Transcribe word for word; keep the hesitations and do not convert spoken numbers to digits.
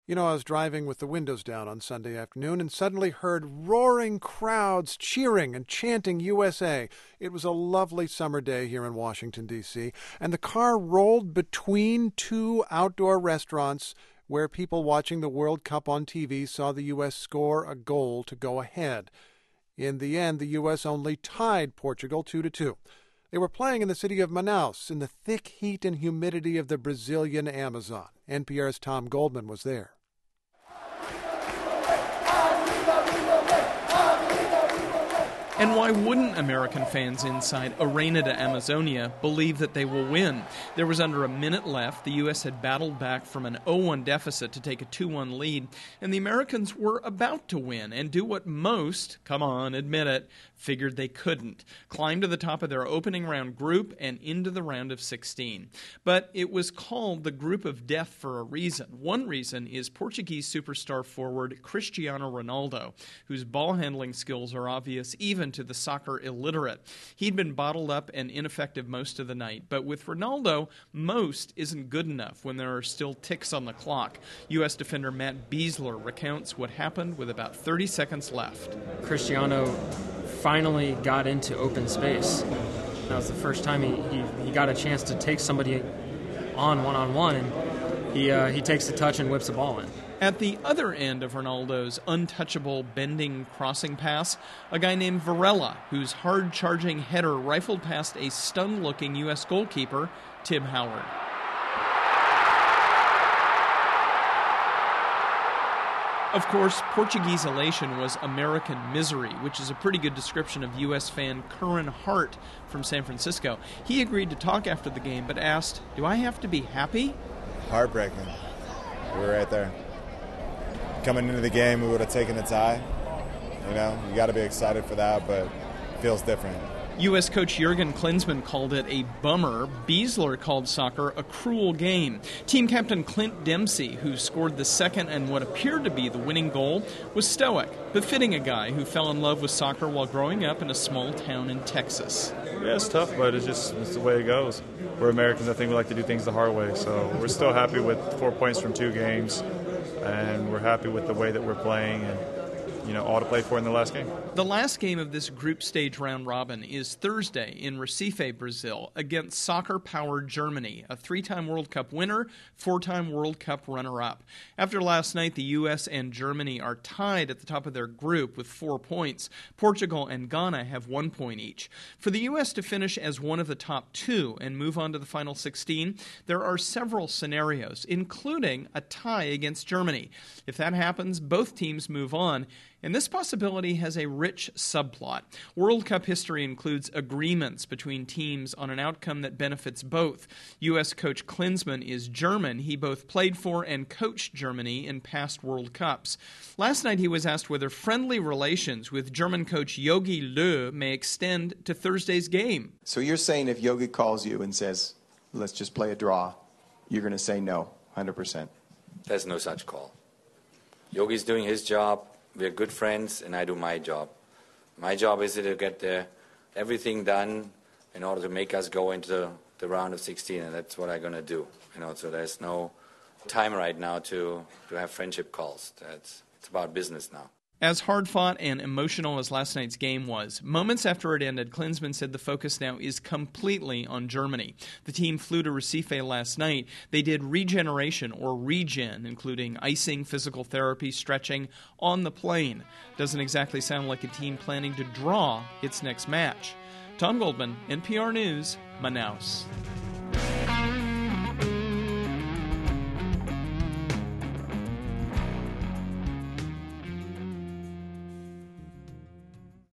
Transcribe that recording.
You know, I was driving with the windows down on Sunday afternoon and suddenly heard roaring crowds cheering and chanting U S A. It was a lovely summer day here in Washington, D C, and the car rolled between two outdoor restaurants where people watching the World Cup on T V saw the U S score a goal to go ahead. In the end, the U S only tied Portugal two to two. They were playing in the city of Manaus in the thick heat and humidity of the Brazilian Amazon. N P R's Tom Goldman was there. And why wouldn't American fans inside Arena da Amazonia believe that they will win? There was under a minute left. The U S had battled back from an oh one deficit to take a two one lead, and the Americans were about to win and do what most, come on, admit it, figured they couldn't: climb to the top of their opening round group and into the round of sixteen. But it was called the Group of Death for a reason. One reason is Portuguese superstar forward Cristiano Ronaldo, whose ball-handling skills are obvious even to the soccer illiterate. He'd been bottled up and ineffective most of the night, but with Ronaldo, most isn't good enough when there are still ticks on the clock. U S defender Matt Besler recounts what happened with about thirty seconds left. Cristiano finally got into open space. That was the first time he, he, he got a chance to take somebody on one-on-one, and he, uh, he takes the touch and whips the ball in. At the other end of Ronaldo's untouchable bending crossing pass, a guy named Varela, whose hard-charging header rifled past a stunned-looking U S goalkeeper, Tim Howard. Of course, Portuguese elation was American misery, which is a pretty good description of U S fan Curran Hart from San Francisco. He agreed to talk after the game, but asked, "Do I have to be happy?" Heartbreaking. We were right there. Coming into the game, we would have taken a tie. You know, you got to be excited for that, but it feels different. U S coach Jurgen Klinsmann called it a bummer. Besler called soccer a cruel game. Team captain Clint Dempsey, who scored the second and what appeared to be the winning goal, was stoic, befitting a guy who fell in love with soccer while growing up in a small town in Texas. Yeah, it's tough, but it's just it's the way it goes. We're Americans. I think we like to do things the hard way, so we're still happy with four points from two games, and we're happy with the way that we're playing and, you know, all to play for in the last game. The last game of this group stage round robin is Thursday in Recife, Brazil, against soccer-powered Germany, a three-time World Cup winner, four-time World Cup runner-up. After last night, the U S and Germany are tied at the top of their group with four points. Portugal and Ghana have one point each. For the U S to finish as one of the top two and move on to the final sixteen, there are several scenarios, including a tie against Germany. If that happens, both teams move on. And this possibility has a rich subplot. World Cup history includes agreements between teams on an outcome that benefits both. U S coach Klinsmann is German. He both played for and coached Germany in past World Cups. Last night he was asked whether friendly relations with German coach Jogi Löw may extend to Thursday's game. So you're saying if Jogi calls you and says, let's just play a draw, you're going to say no, one hundred percent? There's no such call. Yogi's doing his job. We're good friends, and I do my job. My job is to get the, everything done in order to make us go into the round of sixteen, and that's what I'm going to do. You know, so there's no time right now to, to have friendship calls. That's, it's about business now. As hard-fought and emotional as last night's game was, moments after it ended, Klinsmann said the focus now is completely on Germany. The team flew to Recife last night. They did regeneration or regen, including icing, physical therapy, stretching, on the plane. Doesn't exactly sound like a team planning to draw its next match. Tom Goldman, N P R News, Manaus.